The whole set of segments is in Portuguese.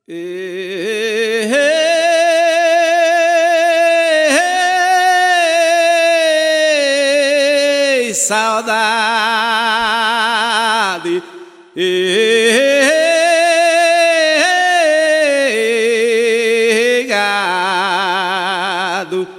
Saudade, gado,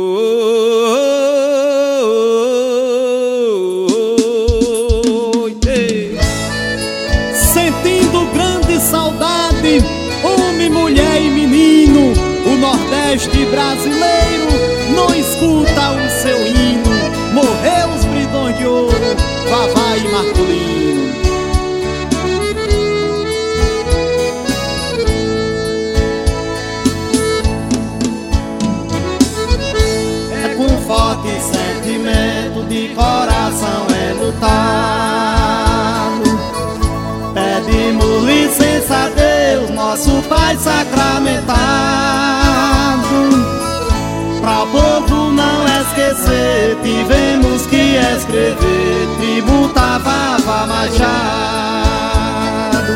sentindo grande saudade, homem, mulher e menino, o Nordeste brasileiro não escuta o seu hino. Morreu os bridões de ouro, Vavá e Marcolino. É com forte sentimento de coração enlutado, pedimos licença a Deus, nosso Pai sacramentado, pra o povo não esquecer, tivemos que escrever, tributar Vavá Machado.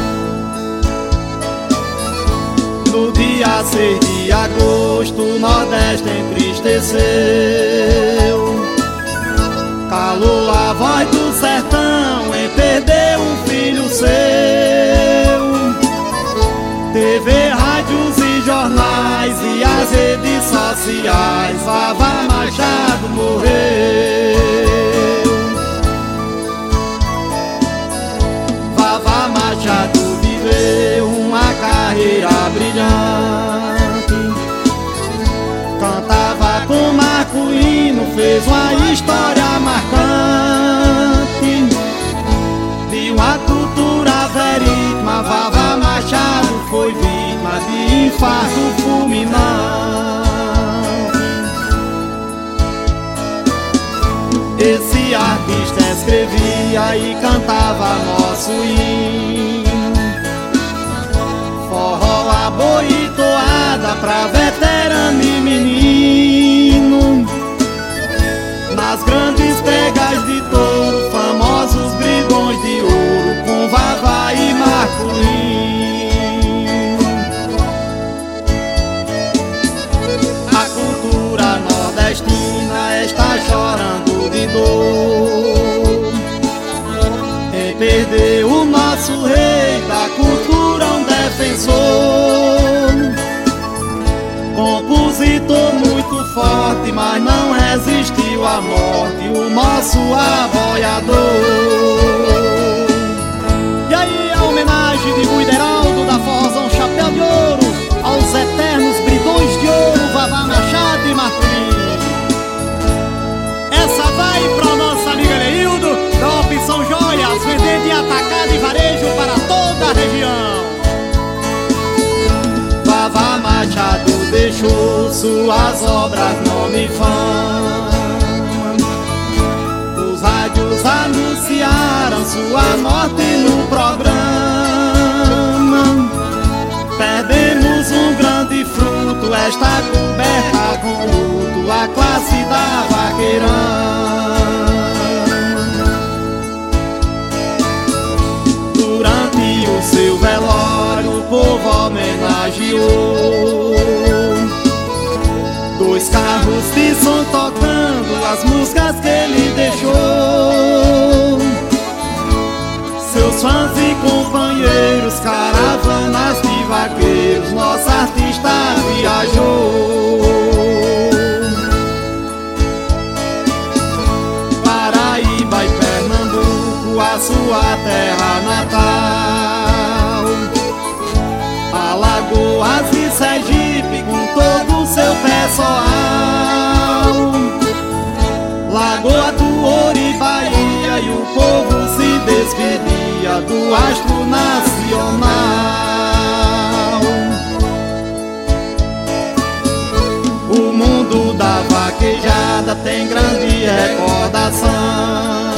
No dia 6 de agosto, o Nordeste entristeceu, calou a voz do sertão em perder um filho seu. TV, rádios e jornais e as redes sociais, Vavá Machado morreu. Vavá Machado viveu uma carreira brilhante, cantava com Marcolino, fez uma história marcante de uma cultura verídica. Vavá Machado foi vítima de infarto fulminante. Esse artista escrevia e cantava nosso hino, forró, aboi e toada pra veterano e menino. Nas grandes pregas de touro, famosos bridões de ouro, com Vavá e Marcolino. A cultura nordestina está chorando de dor em perder o nosso rei da cultura, um defensor, compositor muito forte, mas não resistiu à morte, o nosso aboiador. E aí a homenagem de Guideraldo da Forrozão Chapéu de Ouro aos eternos bridões de ouro, Vavá Machado e Marcolino. Essa vai pra nossa amiga Leildo, da Opção Joias, vendendo em atacado e varejo para toda a região. Vavá Machado deixou suas obras, nome e fama. Os rádios anunciaram sua morte no programa. Perdemos um grande fruto, esta coberta com luto, a classe da vaqueirão. Durante o seu velório, o povo homenageou dois carros de som tocando as músicas que ele deixou. Seus fãs e companheiros, caravanas de vaqueiros, nosso artista viajou. Paraíba e Pernambuco, a sua terra natal, Alagoas e Sergipe com todo o seu pessoal, Lagoa do Ouro e Bahia, e o povo se despedia do astro nacional. O mundo da vaquejada tem grande recordação,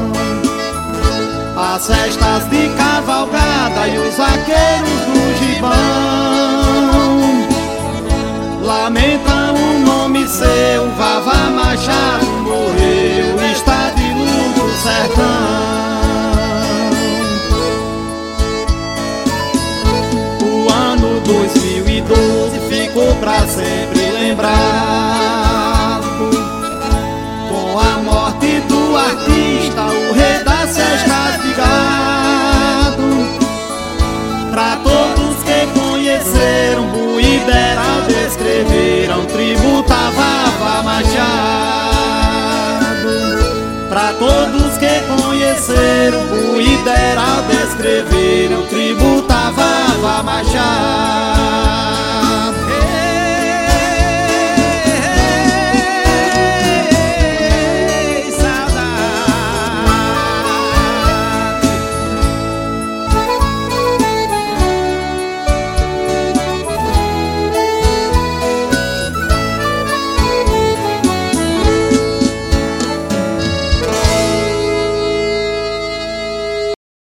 as festas de cavalgada e os vaqueiros do gibão lamentam o nome seu, Vavá Machado morreu, está de luto o sertão. O sempre lembrado. Com a morte do artista, o rei das festas de gado, pra todos que conheceram Buideral, descreveram, tributava Machado. Pra todos que conheceram Buideral, descreveram, tributava Machado.